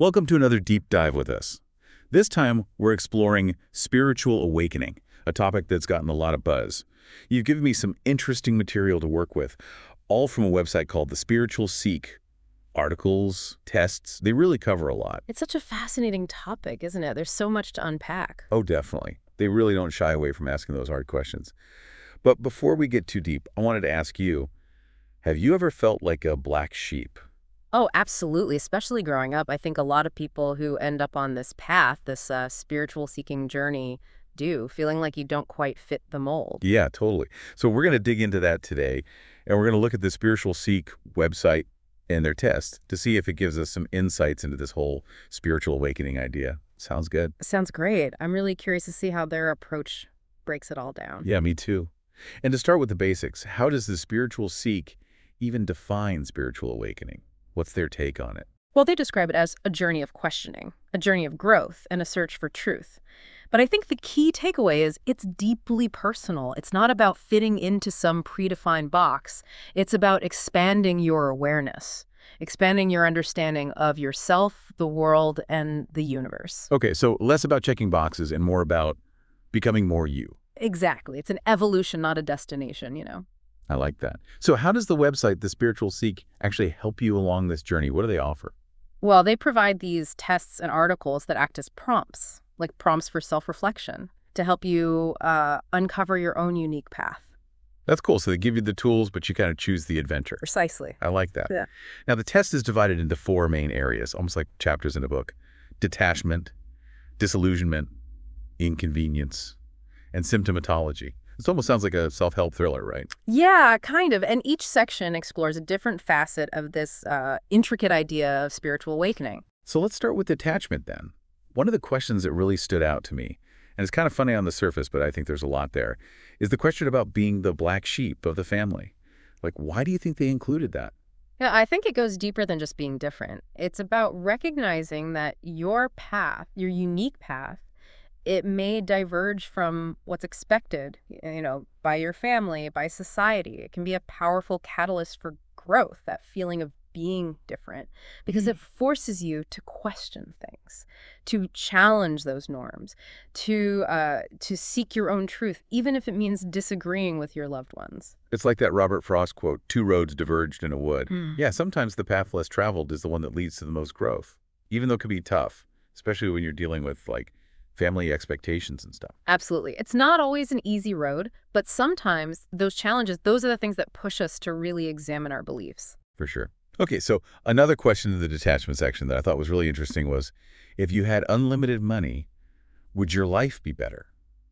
Welcome to another deep dive with us. This time, we're exploring spiritual awakening, a topic that's gotten a lot of buzz. You've given me some interesting material to work with, all from a website called The Spiritual Seek. Articles, tests, they really cover a lot. It's such a fascinating topic, isn't it? There's so much to unpack. Oh, definitely. They really don't shy away from asking those hard questions. But before we get too deep, I wanted to ask you, have you ever felt like a black sheep? Oh, absolutely. Especially growing up, I think a lot of people who end up on this path, this spiritual seeking journey, do, feeling like you don't quite fit the mold. Yeah, totally. So we're going to dig into that today, and we're going to look at the Spiritual Seek website and their test to see if it gives us some insights into this whole spiritual awakening idea. Sounds good? Sounds great. I'm really curious to see how their approach breaks it all down. Yeah, me too. And to start with the basics, how does the Spiritual Seek even define spiritual awakening? What's their take on it? Well, they describe it as a journey of questioning, a journey of growth, and a search for truth. But I think the key takeaway is it's deeply personal. It's not about fitting into some predefined box. It's about expanding your awareness, expanding your understanding of yourself, the world, and the universe. Okay, so less about checking boxes and more about becoming more you. Exactly. It's an evolution, not a destination, I like that. So how does the website, The Spiritual Seek, actually help you along this journey? What do they offer? Well, they provide these tests and articles that act as prompts, like prompts for self-reflection, to help you uncover your own unique path. That's cool. So they give you the tools, but you kind of choose the adventure. Precisely. I like that. Yeah. Now, the test is divided into 4 main areas, almost like chapters in a book: detachment, disillusionment, inconvenience, and symptomatology. It almost sounds like a self-help thriller, right? Yeah, kind of. And each section explores a different facet of this intricate idea of spiritual awakening. So let's start with detachment then. One of the questions that really stood out to me, and it's kind of funny on the surface, but I think there's a lot there, is the question about being the black sheep of the family. Like, why do you think they included that? Yeah, I think it goes deeper than just being different. It's about recognizing that your path, your unique path, it may diverge from what's expected, by your family, by society. It can be a powerful catalyst for growth, that feeling of being different, because it forces you to question things, to challenge those norms, to seek your own truth, even if it means disagreeing with your loved ones. It's like that Robert Frost quote, 2 roads diverged in a wood. Yeah, sometimes the path less traveled is the one that leads to the most growth, even though it can be tough, especially when you're dealing with, like, family expectations and stuff. Absolutely. It's not always an easy road, but sometimes those challenges, those are the things that push us to really examine our beliefs. For sure. Okay, so another question in the detachment section that I thought was really interesting was, if you had unlimited money, would your life be better?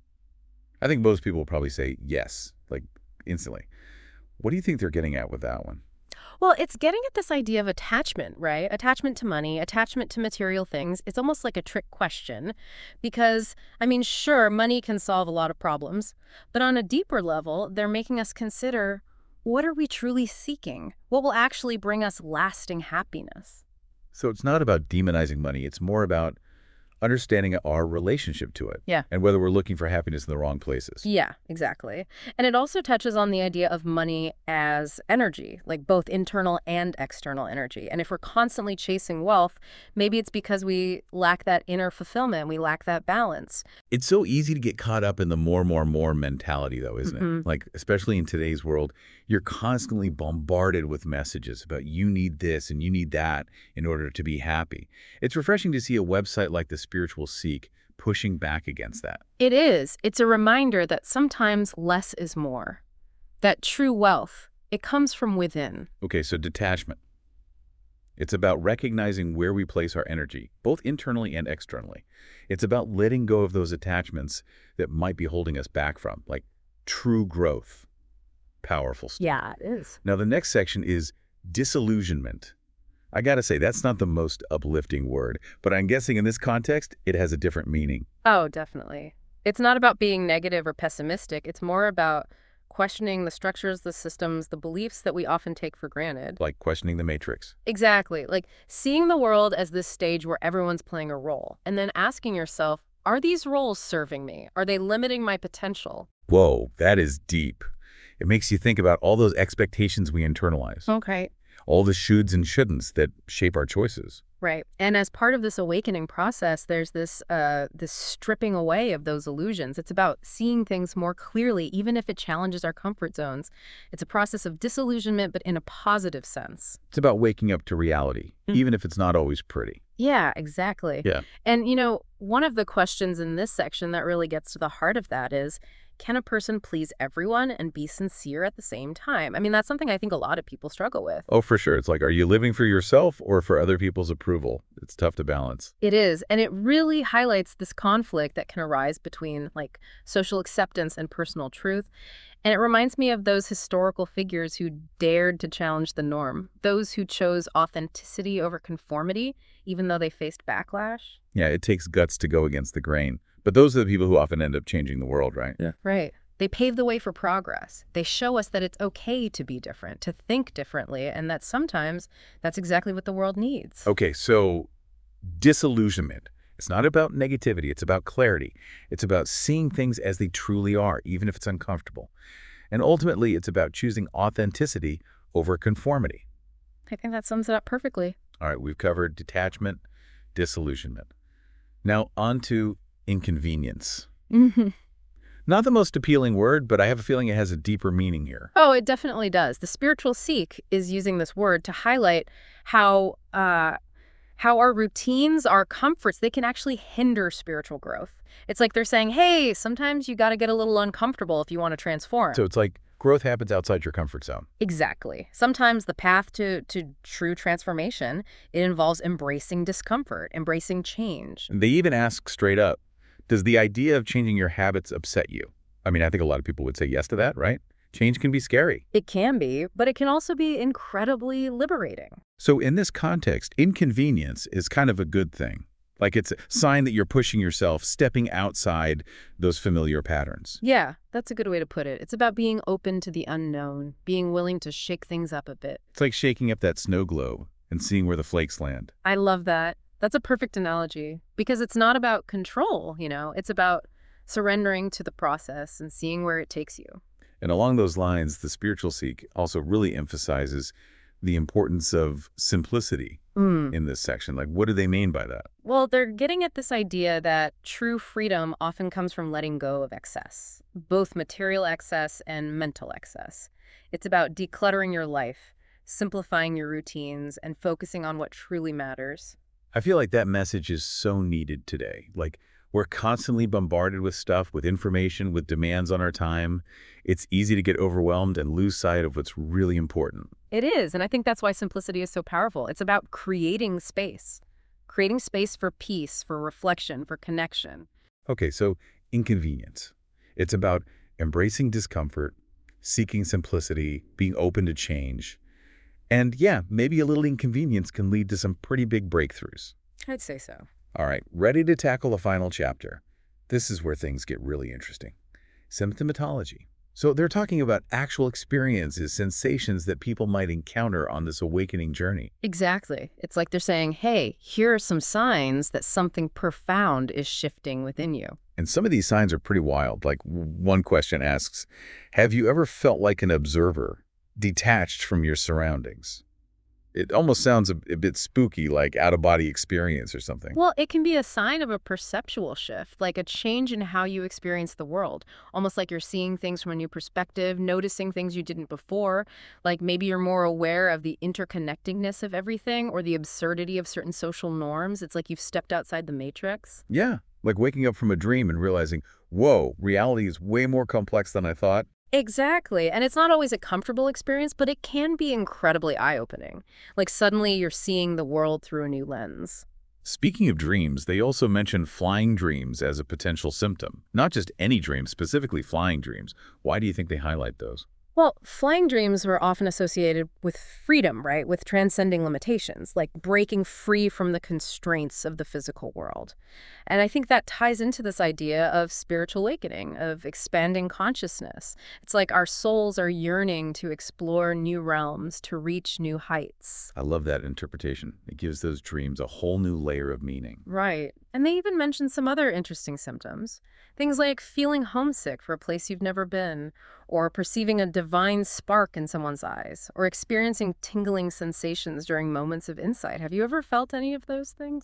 I think most people will probably say yes, like instantly. What do you think they're getting at with that one? Well, it's getting at this idea of attachment, right? Attachment to money, attachment to material things. It's almost like a trick question because, sure, money can solve a lot of problems, but on a deeper level, they're making us consider, what are we truly seeking? What will actually bring us lasting happiness? So it's not about demonizing money. It's more about understanding our relationship to it. Yeah. And whether we're looking for happiness in the wrong places. Yeah, exactly. And it also touches on the idea of money as energy, like both internal and external energy. And if we're constantly chasing wealth, maybe it's because we lack that inner fulfillment. We lack that balance. It's so easy to get caught up in the more mentality, though, isn't it? Like, especially in today's world, you're constantly bombarded with messages about you need this and you need that in order to be happy. It's refreshing to see a website like The Spiritual Seek pushing back against that. It is. It's a reminder that sometimes less is more. That true wealth, it comes from within. Okay, so detachment. It's about recognizing where we place our energy, both internally and externally. It's about letting go of those attachments that might be holding us back from, like true growth. Powerful stuff. Yeah, it is. Now, the next section is disillusionment. I gotta say, that's not the most uplifting word, but I'm guessing in this context, it has a different meaning. Oh, definitely. It's not about being negative or pessimistic. It's more about questioning the structures, the systems, the beliefs that we often take for granted. Like questioning the matrix. Exactly. Like seeing the world as this stage where everyone's playing a role, and then asking yourself, are these roles serving me? Are they limiting my potential? Whoa, that is deep. It makes you think about all those expectations we internalize. Okay. All the shoulds and shouldn'ts that shape our choices. Right. And as part of this awakening process, there's this stripping away of those illusions. It's about seeing things more clearly, even if it challenges our comfort zones. It's a process of disillusionment, but in a positive sense. It's about waking up to reality, even if it's not always pretty. Yeah, exactly. Yeah. And, one of the questions in this section that really gets to the heart of that is, can a person please everyone and be sincere at the same time? I mean, that's something I think a lot of people struggle with. Oh, for sure. It's like, are you living for yourself or for other people's approval? It's tough to balance. It is. And it really highlights this conflict that can arise between social acceptance and personal truth. And it reminds me of those historical figures who dared to challenge the norm, those who chose authenticity over conformity, even though they faced backlash. Yeah, it takes guts to go against the grain. But those are the people who often end up changing the world, right? Yeah. Right. They pave the way for progress. They show us that it's okay to be different, to think differently, and that sometimes that's exactly what the world needs. Okay, so disillusionment. It's not about negativity. It's about clarity. It's about seeing things as they truly are, even if it's uncomfortable. And ultimately, it's about choosing authenticity over conformity. I think that sums it up perfectly. All right, we've covered detachment, disillusionment. Now on to inconvenience. Not the most appealing word, but I have a feeling it has a deeper meaning here. Oh, it definitely does. The spiritual seek is using this word to highlight how our routines, our comforts, they can actually hinder spiritual growth. It's like they're saying, hey, sometimes you got to get a little uncomfortable if you want to transform. So it's like growth happens outside your comfort zone. Exactly. Sometimes the path to true transformation, it involves embracing discomfort, embracing change. And they even ask straight up, does the idea of changing your habits upset you? I mean, I think a lot of people would say yes to that, right? Change can be scary. It can be, but it can also be incredibly liberating. So in this context, inconvenience is kind of a good thing. Like it's a sign that you're pushing yourself, stepping outside those familiar patterns. Yeah, that's a good way to put it. It's about being open to the unknown, being willing to shake things up a bit. It's like shaking up that snow globe and seeing where the flakes land. I love that. That's a perfect analogy because it's not about control, it's about surrendering to the process and seeing where it takes you. And along those lines, the spiritual seek also really emphasizes the importance of simplicity in this section. Like, what do they mean by that? Well, they're getting at this idea that true freedom often comes from letting go of excess, both material excess and mental excess. It's about decluttering your life, simplifying your routines, and focusing on what truly matters. I feel like that message is so needed today. Like, we're constantly bombarded with stuff, with information, with demands on our time. It's easy to get overwhelmed and lose sight of what's really important. It is, and I think that's why simplicity is so powerful. It's about creating space for peace, for reflection, for connection. Okay, so inconvenience. It's about embracing discomfort, seeking simplicity, being open to change. And yeah, maybe a little inconvenience can lead to some pretty big breakthroughs. I'd say so. All right, ready to tackle the final chapter. This is where things get really interesting. Symptomatology. So they're talking about actual experiences, sensations that people might encounter on this awakening journey. Exactly. It's like they're saying, hey, here are some signs that something profound is shifting within you. And some of these signs are pretty wild. Like one question asks, have you ever felt like an observer, detached from your surroundings? It almost sounds a bit spooky, like out-of-body experience or something. Well, it can be a sign of a perceptual shift, like a change in how you experience the world. Almost like you're seeing things from a new perspective, noticing things you didn't before. Like maybe you're more aware of the interconnectedness of everything or the absurdity of certain social norms. It's like you've stepped outside the matrix. Yeah, like waking up from a dream and realizing, whoa, reality is way more complex than I thought. Exactly. And it's not always a comfortable experience, but it can be incredibly eye-opening. Like suddenly you're seeing the world through a new lens. Speaking of dreams, they also mention flying dreams as a potential symptom. Not just any dreams, specifically flying dreams. Why do you think they highlight those? Well, flying dreams were often associated with freedom, right? With transcending limitations, like breaking free from the constraints of the physical world. And I think that ties into this idea of spiritual awakening, of expanding consciousness. It's like our souls are yearning to explore new realms, to reach new heights. I love that interpretation. It gives those dreams a whole new layer of meaning. Right. And they even mention some other interesting symptoms. Things like feeling homesick for a place you've never been, or perceiving a divine spark in someone's eyes, or experiencing tingling sensations during moments of insight. Have you ever felt any of those things?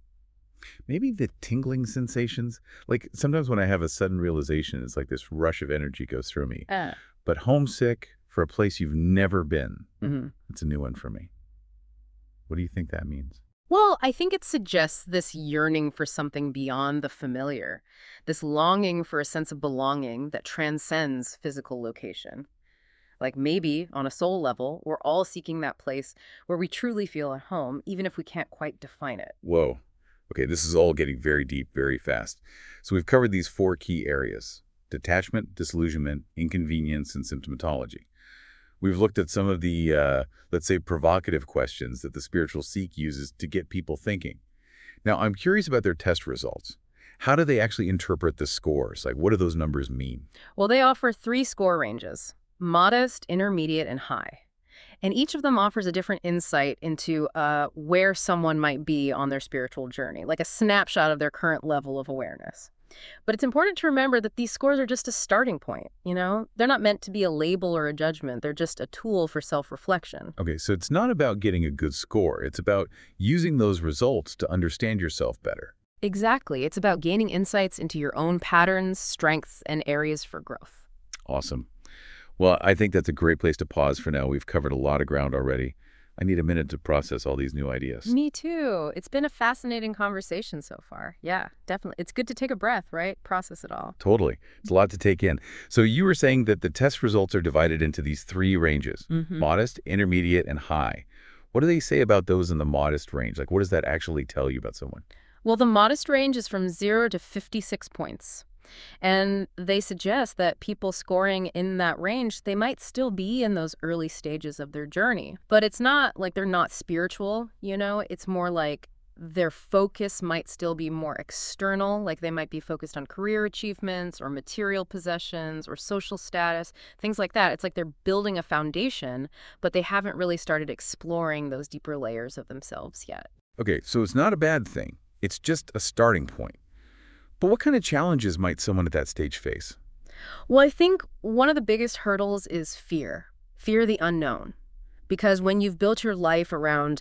Maybe the tingling sensations. Like sometimes when I have a sudden realization, it's like this rush of energy goes through me. But homesick for a place you've never been, it's a new one for me. What do you think that means? Well, I think it suggests this yearning for something beyond the familiar, this longing for a sense of belonging that transcends physical location. Like maybe, on a soul level, we're all seeking that place where we truly feel at home, even if we can't quite define it. Whoa. Okay, this is all getting very deep, very fast. So we've covered these 4 key areas: detachment, disillusionment, inconvenience, and symptomatology. We've looked at some of the, let's say, provocative questions that the spiritual seek uses to get people thinking. Now, I'm curious about their test results. How do they actually interpret the scores? Like, what do those numbers mean? Well, they offer 3 score ranges: modest, intermediate, and high. And each of them offers a different insight into where someone might be on their spiritual journey, like a snapshot of their current level of awareness. But it's important to remember that these scores are just a starting point, you know? They're not meant to be a label or a judgment. They're just a tool for self-reflection. Okay, so it's not about getting a good score. It's about using those results to understand yourself better. Exactly. It's about gaining insights into your own patterns, strengths, and areas for growth. Awesome. Well, I think that's a great place to pause for now. We've covered a lot of ground already. I need a minute to process all these new ideas. Me too. It's been a fascinating conversation so far. Yeah, definitely. It's good to take a breath, right? Process it all. Totally. It's a lot to take in. So you were saying that the test results are divided into these 3 ranges: modest, intermediate, and high. What do they say about those in the modest range? Like, what does that actually tell you about someone? Well, the modest range is from 0 to 56 points. And they suggest that people scoring in that range, they might still be in those early stages of their journey. But it's not like they're not spiritual, you know? It's more like their focus might still be more external, like they might be focused on career achievements or material possessions or social status, things like that. It's like they're building a foundation, but they haven't really started exploring those deeper layers of themselves yet. Okay, so it's not a bad thing. It's just a starting point. But what kind of challenges might someone at that stage face? Well, I think one of the biggest hurdles is fear of the unknown. Because when you've built your life around,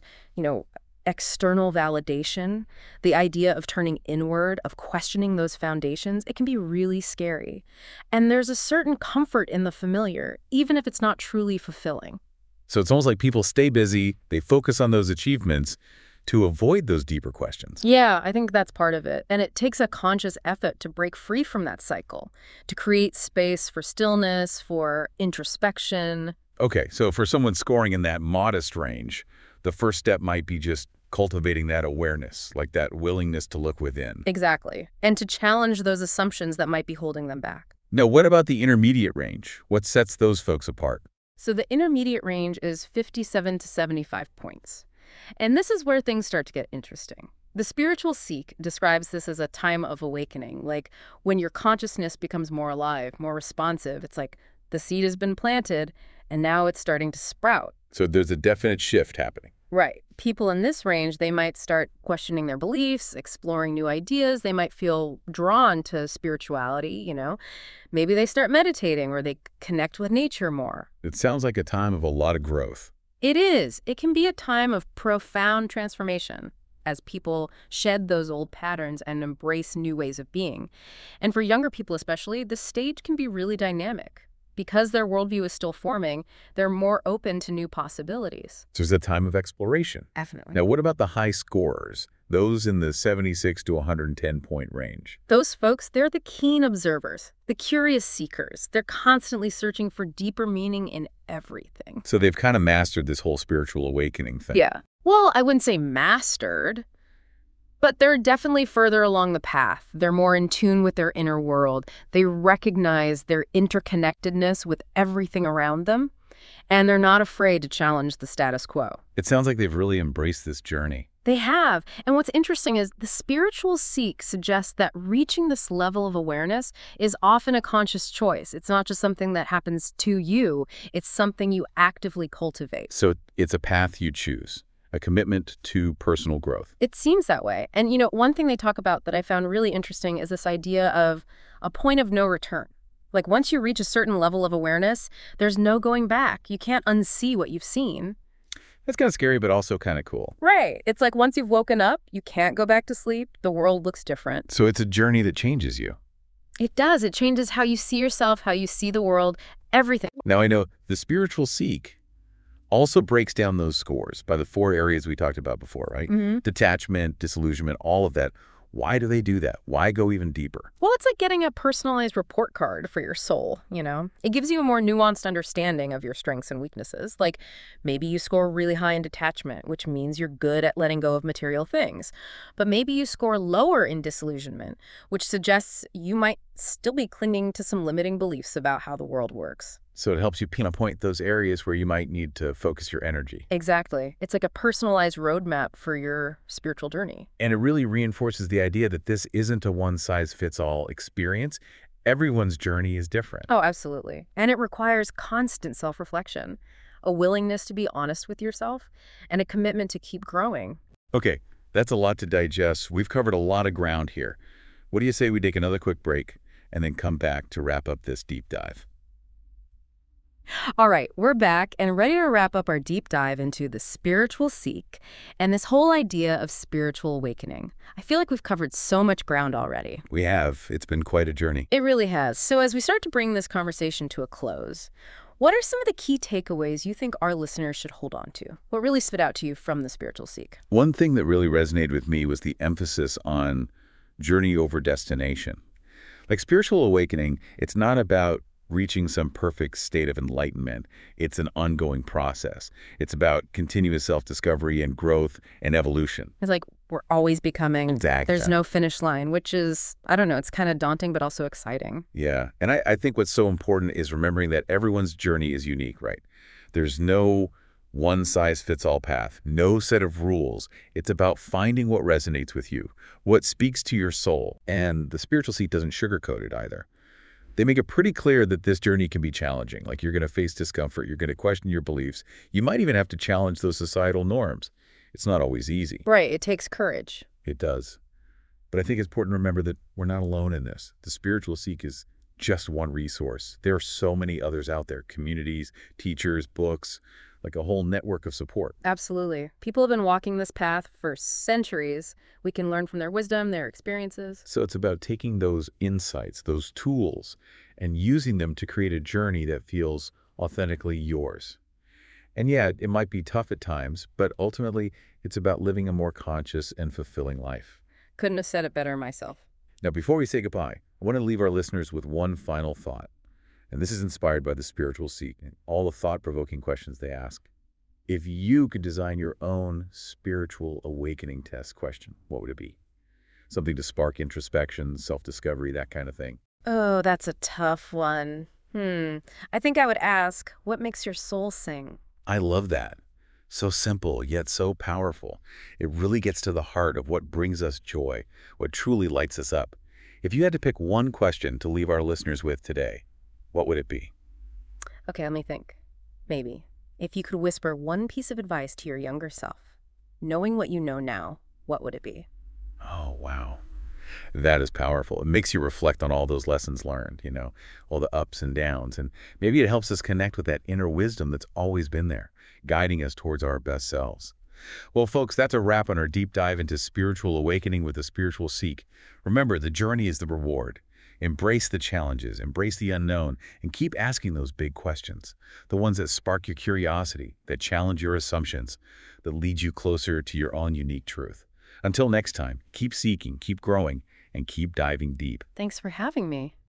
external validation, the idea of turning inward, of questioning those foundations, it can be really scary. And there's a certain comfort in the familiar, even if it's not truly fulfilling. So it's almost like people stay busy, they focus on those achievements to avoid those deeper questions. Yeah, I think that's part of it. And it takes a conscious effort to break free from that cycle, to create space for stillness, for introspection. Okay, so for someone scoring in that modest range, the first step might be just cultivating that awareness, like that willingness to look within. Exactly. And to challenge those assumptions that might be holding them back. Now, what about the intermediate range? What sets those folks apart? So the intermediate range is 57 to 75 points. And this is where things start to get interesting. The spiritual seek describes this as a time of awakening, like when your consciousness becomes more alive, more responsive. It's like the seed has been planted, and now it's starting to sprout. So there's a definite shift happening. Right. People in this range, they might start questioning their beliefs, exploring new ideas. They might feel drawn to spirituality, Maybe they start meditating or they connect with nature more. It sounds like a time of a lot of growth. It is. It can be a time of profound transformation as people shed those old patterns and embrace new ways of being. And for younger people especially, the stage can be really dynamic. Because their worldview is still forming, they're more open to new possibilities. So it's a time of exploration. Definitely. Now, what about the high scorers, those in the 76 to 110-point range? Those folks, they're the keen observers, the curious seekers. They're constantly searching for deeper meaning in everything. So they've kind of mastered this whole spiritual awakening thing. Yeah. Well, I wouldn't say mastered, but they're definitely further along the path. They're more in tune with their inner world. They recognize their interconnectedness with everything around them, and they're not afraid to challenge the status quo. It sounds like they've really embraced this journey. They have. And what's interesting is the spiritual seek suggests that reaching this level of awareness is often a conscious choice. It's not just something that happens to you. It's something you actively cultivate. So it's a path you choose, a commitment to personal growth. It seems that way. And, one thing they talk about that I found really interesting is this idea of a point of no return. Like, once you reach a certain level of awareness, there's no going back. You can't unsee what you've seen. That's kind of scary, but also kind of cool. Right. It's like once you've woken up, you can't go back to sleep. The world looks different. So it's a journey that changes you. It does. It changes how you see yourself, how you see the world, everything. Now, I know the spiritual seek also breaks down those scores by the 4 areas we talked about before, right? Detachment, disillusionment, all of that. Why do they do that? Why go even deeper? Well, it's like getting a personalized report card for your soul, It gives you a more nuanced understanding of your strengths and weaknesses. Like, maybe you score really high in detachment, which means you're good at letting go of material things. But maybe you score lower in disillusionment, which suggests you might still be clinging to some limiting beliefs about how the world works. So it helps you pinpoint those areas where you might need to focus your energy. Exactly. It's like a personalized roadmap for your spiritual journey. And it really reinforces the idea that this isn't a one-size-fits-all experience. Everyone's journey is different. Oh, absolutely. And it requires constant self-reflection, a willingness to be honest with yourself, and a commitment to keep growing. Okay, that's a lot to digest. We've covered a lot of ground here. What do you say we take another quick break and then come back to wrap up this deep dive? All right, we're back and ready to wrap up our deep dive into the spiritual seek and this whole idea of spiritual awakening. I feel like we've covered so much ground already. We have. It's been quite a journey. It really has. So as we start to bring this conversation to a close, what are some of the key takeaways you think our listeners should hold on to? What really stood out to you from the spiritual seek? One thing that really resonated with me was the emphasis on journey over destination. Like spiritual awakening, it's not about reaching some perfect state of enlightenment. It's an ongoing process. It's about continuous self-discovery and growth and evolution. It's like we're always becoming. Exactly. There's no finish line, which is, I don't know, it's kind of daunting, but also exciting. Yeah. And I think what's so important is remembering that everyone's journey is unique, right? There's no one-size-fits-all path, no set of rules. It's about finding what resonates with you, what speaks to your soul. And the spiritual seek doesn't sugarcoat it either. They make it pretty clear that this journey can be challenging. Like, you're going to face discomfort. You're going to question your beliefs. You might even have to challenge those societal norms. It's not always easy. Right. It takes courage. It does. But I think it's important to remember that we're not alone in this. The spiritual seek is just one resource. There are so many others out there, communities, teachers, books, like a whole network of support. Absolutely. People have been walking this path for centuries. We can learn from their wisdom, their experiences. So it's about taking those insights, those tools, and using them to create a journey that feels authentically yours. And yeah, it might be tough at times, but ultimately it's about living a more conscious and fulfilling life. Couldn't have said it better myself. Now, before we say goodbye, I want to leave our listeners with one final thought. And this is inspired by the spiritual seek and all the thought-provoking questions they ask. If you could design your own spiritual awakening test question, what would it be? Something to spark introspection, self-discovery, that kind of thing. Oh, that's a tough one. I think I would ask, what makes your soul sing? I love that. So simple, yet so powerful. It really gets to the heart of what brings us joy, what truly lights us up. If you had to pick one question to leave our listeners with today, what would it be? Okay, let me think. Maybe. If you could whisper one piece of advice to your younger self, knowing what you know now, what would it be? Oh, wow. That is powerful. It makes you reflect on all those lessons learned, all the ups and downs. And maybe it helps us connect with that inner wisdom that's always been there, guiding us towards our best selves. Well, folks, that's a wrap on our deep dive into spiritual awakening with the spiritual seek. Remember, the journey is the reward. Embrace the challenges, embrace the unknown, and keep asking those big questions. The ones that spark your curiosity, that challenge your assumptions, that lead you closer to your own unique truth. Until next time, keep seeking, keep growing, and keep diving deep. Thanks for having me.